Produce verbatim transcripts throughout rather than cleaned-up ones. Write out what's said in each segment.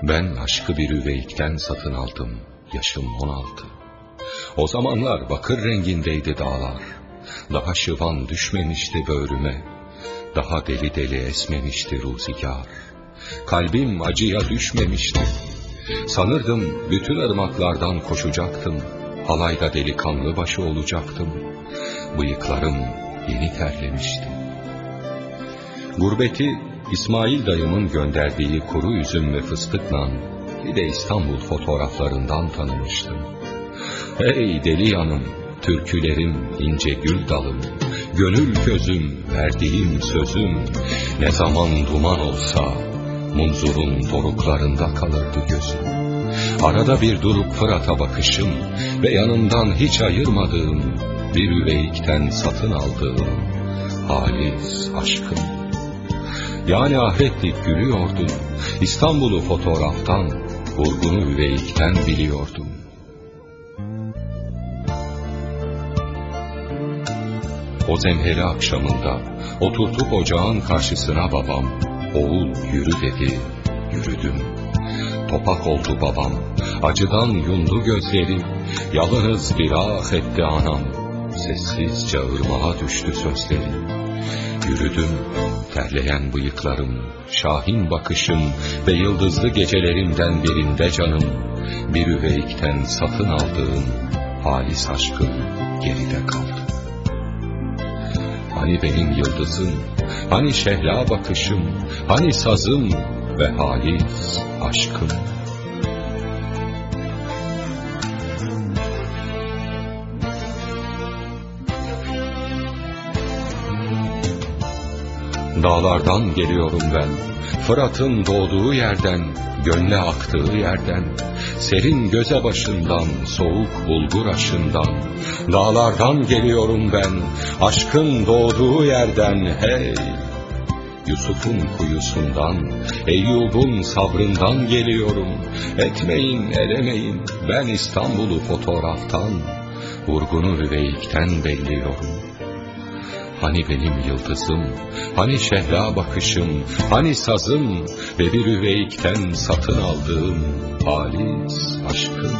Ben aşkı bir üveyikten satın aldım, yaşım on altı. O zamanlar bakır rengindeydi dağlar, daha şıvan düşmemişti böğrüme, daha deli deli esmemişti ruzigar. Kalbim acıya düşmemişti, sanırdım bütün ırmaklardan koşacaktım, halayda delikanlı başı olacaktım. Bıyıklarım yeni terlemişti. Gurbeti İsmail dayımın gönderdiği kuru üzüm ve fıstıkla bir de İstanbul fotoğraflarından tanımıştım. Hey deli yanım, türkülerim, ince gül dalım, gönül gözüm, verdiğim sözüm, ne zaman duman olsa munzurun doruklarında kalırdı gözüm. Arada bir durup Fırat'a bakışım ve yanından hiç ayırmadığım, bir üveyikten satın aldığım halis aşkım. Yani ahretlik gülüyordum, İstanbul'u fotoğraftan, vurgunu üveyikten biliyordum. O zemheri akşamında oturtup ocağın karşısına babam, oğul yürü dedi, yürüdüm. Topak oldu babam, acıdan yumdu gözleri, yalnız bir ah etti anam, sessizce ırmağa düştü sözleri. Yürüdüm, terleyen bıyıklarım, şahin bakışım ve yıldızlı gecelerimden birinde canım, bir üveyikten satın aldığım halis aşkım geride kaldı. Hani benim yıldızım, hani şehla bakışım, hani sazım ve halis aşkım. Dağlardan geliyorum ben, Fırat'ın doğduğu yerden, gönle aktığı yerden, serin göze başından, soğuk bulgur aşından. Dağlardan geliyorum ben, aşkın doğduğu yerden, hey! Yusuf'un kuyusundan, Eyyub'un sabrından geliyorum. Etmeyin, edemeyin, ben İstanbul'u fotoğraftan, vurgunu üveyikten belliyorum. Hani benim yıldızım, hani şehla bakışım, hani sazım ve bir üveyikten satın aldığım halis aşkım.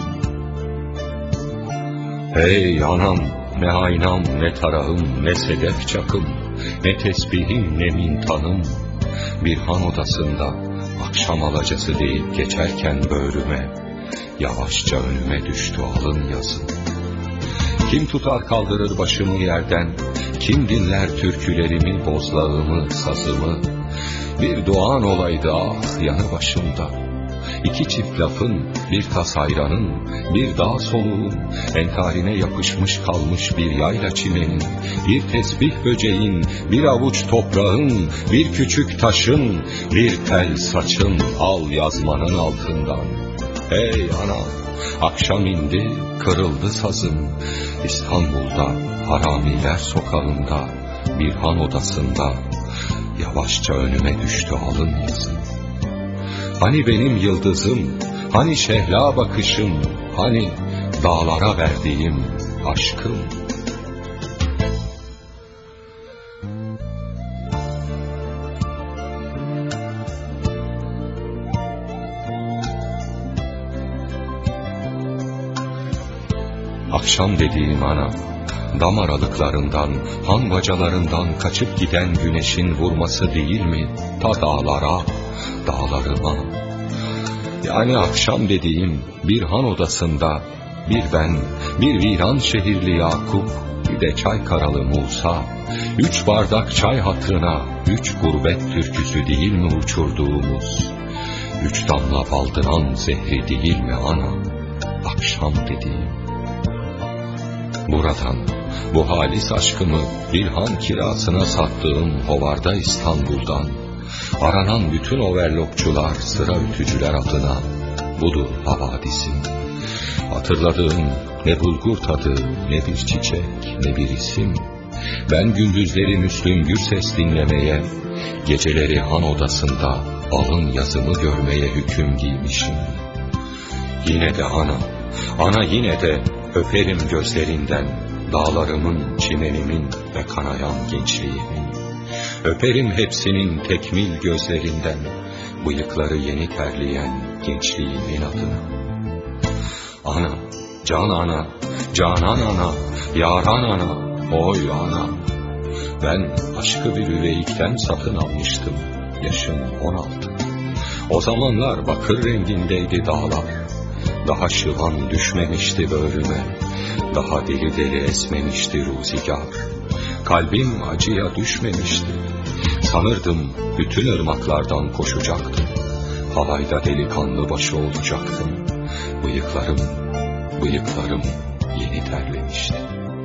Hey anam, ne aynam, ne tarağım, ne sedef çakım, ne tesbihim, ne mintanım. Bir han odasında akşam alacası deyip geçerken böğrüme, yavaşça önüme düştü alın yazım. Kim tutar kaldırır başımı yerden, kim dinler türkülerimi, bozlağımı, sazımı? Bir doğan olaydı ah yanı başımda, İki çift lafın, bir tas ayranın, bir dağ soluğun, entarine yapışmış kalmış bir yayla çimenin, bir tesbih böceğin, bir avuç toprağın, bir küçük taşın, bir tel saçın al yazmanın altından. Hey anam, akşam indi, kırıldı sazım, İstanbul'da, haramiler sokağında, bir han odasında, yavaşça önüme düştü alın yazım. Hani benim yıldızım, hani şehla bakışım, hani dağlara verdiğim aşkım. Akşam dediğim ana, dam aralıklarından, han bacalarından kaçıp giden güneşin vurması değil mi ta dağlara, dağlarıma? Yani akşam dediğim bir han odasında, bir ben, bir viran şehirli Yakup, bir de Çaykaralı Musa, üç bardak çay hatırına, üç gurbet türküsü değil mi uçurduğumuz? Üç damla baldıran zehri değil mi ana, akşam dediğim? Buradan, bu halis aşkımı bir han kirasına sattığım hovarda İstanbul'dan, aranan bütün overlockçular, sıra ütücüler adına, budur havadisim. Hatırladığım ne bulgur tadı, ne bir çiçek, ne bir isim. Ben gündüzleri Müslüm Gürses dinlemeye, geceleri han odasında alın yazımı görmeye hüküm giymişim. Yine de ana, ana yine de öperim gözlerinden, dağlarımın, çimenimin ve kanayan gençliğimin. Öperim hepsinin tekmil gözlerinden, bıyıkları yeni terleyen gençliğimin adına. Ana, can ana, canan ana, yaran ana, oy ana. Ben aşkı bir üveyikten satın almıştım, yaşım on altı. O zamanlar bakır rengindeydi dağlar, daha şıvan düşmemişti böğrüme, daha deli deli esmemişti rüzgar. Kalbim acıya düşmemişti, sanırdım bütün ırmaklardan koşacaktım. Halayda delikanlı başı olacaktım. Bıyıklarım, bıyıklarım yeni terlemişti.